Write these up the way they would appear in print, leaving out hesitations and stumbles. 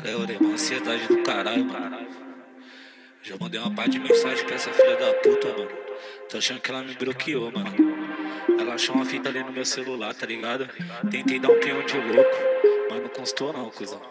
eu uma ansiedade do caralho, mano. Já mandei uma parte de mensagem pra essa filha da puta, mano. Tô achando que ela me bloqueou, mano. Ela achou uma fita ali no meu celular, tá ligado? Tentei dar um peão de louco, mas não constou não, cuzão.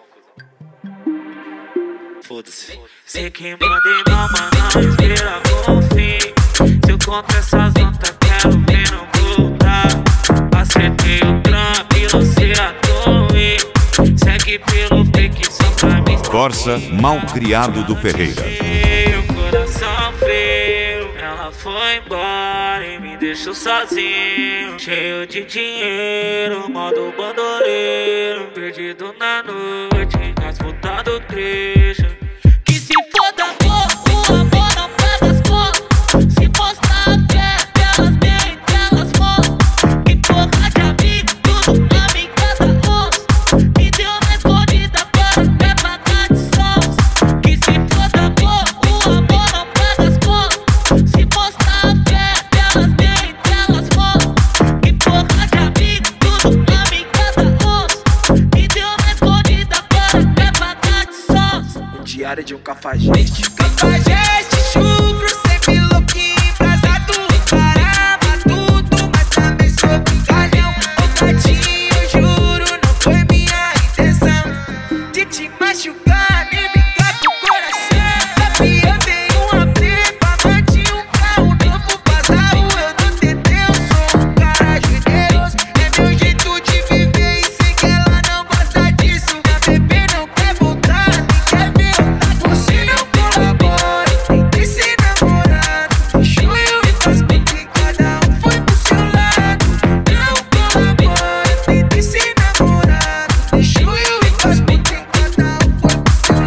Foda-se. Sei que mandei não, mano, respira com fim. Se eu compro essas notas, quero ver não voltar. Acertei o trampo e lancei a torre. Segue pelo fake só pra mim. Corsa Malcriado do Ferreira. O coração frio, ela foi embora e me deixou sozinho. Cheio de dinheiro, modo bandoleiro. Perdido na noite, nas putas do trecho. Que se foda amor, o amor não paga as contas. Se mostrar a fé, elas nem elas mostram. Que porra de amigo, tudo amigada onça. Me deu uma escondida, agora é pra dar de sons. Que se foda amor, o amor não paga as contas. Se mostrar a fé, elas nem elas mostram. Que porra de amigo, tudo amigada onça. Me deu uma escondida, agora é pra dar de sons. Diário de um cafajeste. Cafajeste, chupro, sempre louquinho, embrasado. Encarava tudo, mas também sou brincalhão. Ô gatinho, eu juro, não foi minha intenção de te machucar, nem brincar com o coração. Sabe, eu tenho uma prepa, bati um carro novo, passar o eu não tentei. Eu sou um cara generoso, é meu jeito de viver e sei que ela não gosta disso. Minha bebê não quer voltar, nem quer ver eu tá com você. Não colabora, tentei ser namorado. Deixou eu e faz bem que cada um foi pro seu lado. Não colabora, tentei ser namorado. Deixou eu e faz bem que cada um foi pro seu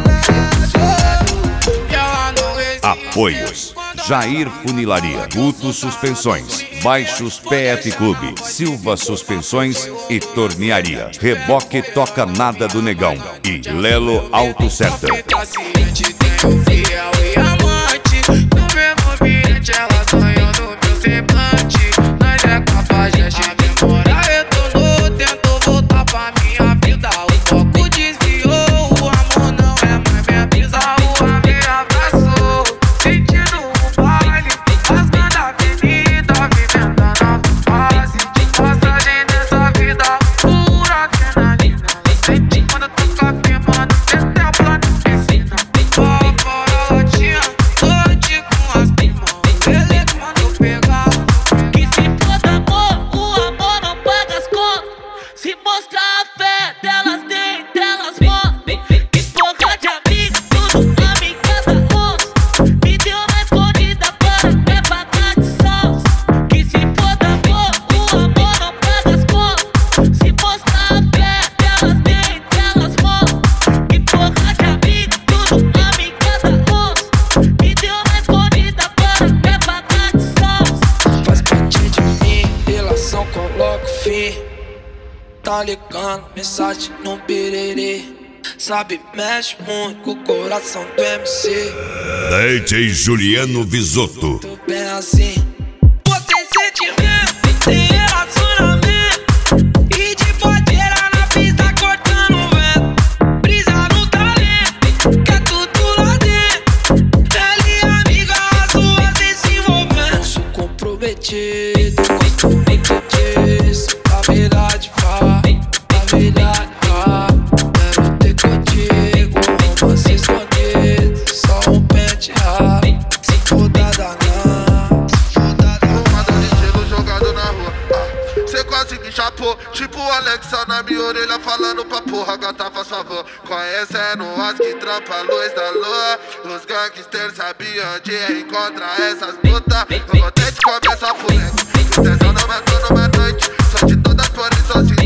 lado. E ela não resiste. Apoios: Jair Funilaria, Guto Suspensões, Baixos PF Clube, Silva Suspensões e Tornearia, Reboque Toca Nada do Negão e Lelo Auto Center. Paciente, tenho fiel e amante. No mesmo ambiente, ela sonhou no meu semblante. Nós é cafajeste, a memória retornou. Tento voltar pra minha vida. O foco desviou, o amor não é mais minha brisa. A rua me abraçou, sentindo um baile, rasgando a avenida, vivendo a nova fase de passagem dessa vida. Pura adrenalina, senti quando eu tô confirmando. Esse é o plano que ensina. Fora latinha, noite com as primos. Ele quando pegar. Que se foda amor, o amor não paga as contas. Se mostrar a fé, delas nem delas mostram. Que porra de amigo, tudo amigada onça. Me deu uma escondida, agora é pra dar de sons. Que se foda amor, o amor não paga as contas. Se mostrar a fé, delas nem delas mostram. Que porra de amigo, tudo amigada onça. Me deu uma escondida, agora é pra dar de sons. Faz parte de mim, relação coloco fim. Tá ligando, mensagem no pererê. Sabe, mexe muito com o coração do MC. DJ Juliano Visotto. Tô bem assim. Você sentimento, tem relacionamento. E de bodeira na pista cortando o vento. Brisa no talento, quer tudo lá dentro. Ela e amiga, as duas se envolvendo. Sou comprometido, gosto muito disso. A verdade fala, a verdade fala. Quero ter contigo, romance escondido. Só um pente ralo, se foda danado. Fumada de gelo jogado na rua. Cê quase que chapou, tipo o Alexa na minha orelha falando pra porra, gata faz favor. Conhecendo as que trampa a luz da lua. Os gangsters sabiam onde encontrar essas putas. Eu vou ter de comer essa polêmica. O tesão não matou numa noite, só de todas por isso